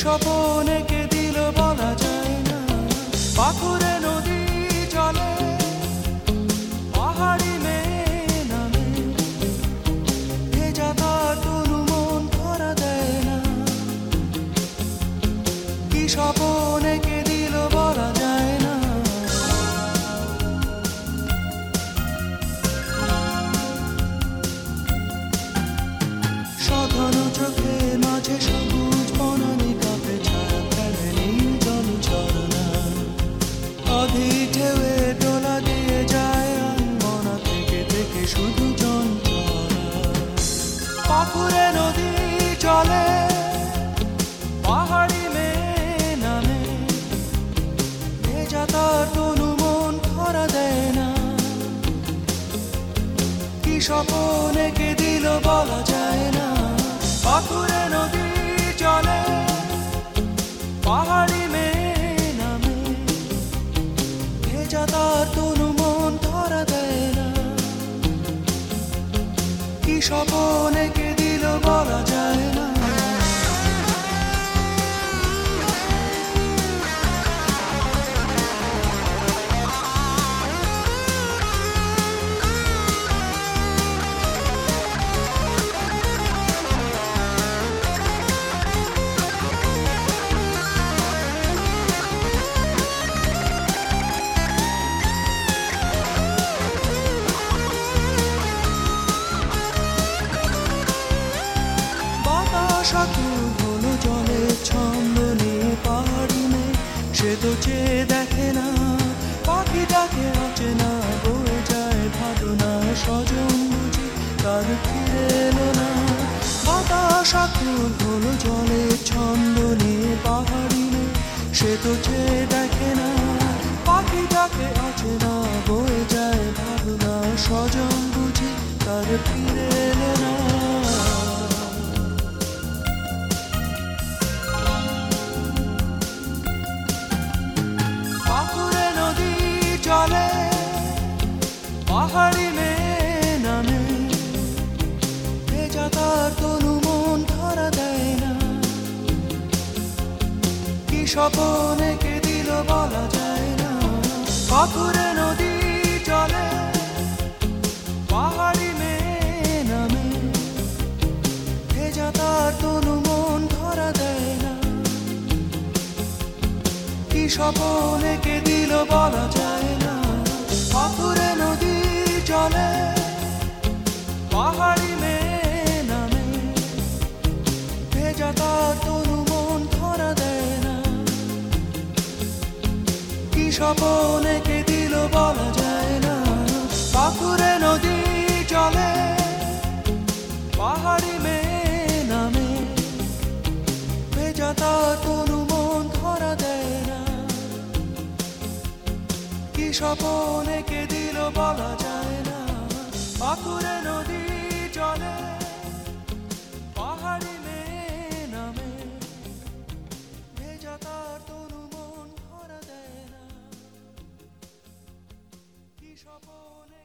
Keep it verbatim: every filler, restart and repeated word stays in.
স্বপন এঁকে দিল বলা যায় না। পাথুরে নদী চলে, পাহাড়ি মেয়ে নামে, ভেজা তার তনু মন ধরা দেয় না। কি স্বপন এঁকে দিল বলা যায় না। সাধারণ চোখে মাঝে সবুজ বনানি কাপে ছায়া ফেলে নীল জল ঝরনা। অধি ঢেউয়ে ডোলা দিয়ে যায় আনমনা থেকে থেকে শুধু যন্ত্রণা। পাথুরে নদী চলে, পাহাড়ি মেয়ে নামে, ভেজা তার তনু মন ধরা দেয় না। কি স্বপন এঁকে দিল বলা যায় না। পাথুরে নদী চলে, পাহাড়ি মেয়ে নামে, ভেজা তার তনু মন ধরা দেয় না। কি স্বপন এঁকে দিল বলা যায় না। সাকুর হলো জলের ছন্দ নিয়ে পাহাড়ি মেয়ে, সে তো চেয়ে দেখে না, পাখিটাকে অচেনা, বয়ে যায় ভাবনা স্বজন বুঝি তার ফিরে এলো না। বাতাস আকুল হলো জলের ছন্দ নিয়ে পাহাড়ি মেয়ে, সে তো চেয়ে দেখে না, পাখিটাকে অচেনা, বয়ে যায় ভাবনা স্বজন বুঝি তার ফিরে এলো না। চলে, পাহাড়ি মেয়ে নামে, ভেজা তার তনু মন ধরা দেয় না। কি স্বপন এঁকে দিল বলা যায় না। পাথুরে নদী চলে, পাহাড়ি মেয়ে নামে, ভেজা তার তনু মন ধরা দেয় না। কি স্বপন এঁকে দিল বলা যায় না। পাথুরে নদী চলে, পাহাড়ি মেয়ে নামে, ভেজা তার তনু মন ধরা দেয় না। কি স্বপন এঁকে দিল বলা যায় না। পাথুরে নদী চলে, পাহাড়ি মেয়ে নামে, ভেজা তার তনু মন ধরা দেয় না। কি স্বপন এঁকে দিল বলা যায় না। পাথুরে নদী চলে, পাহাড়ি মেয়ে নামে, ভেজা তার তনু মন ধরা দেয় না। কি স্বপন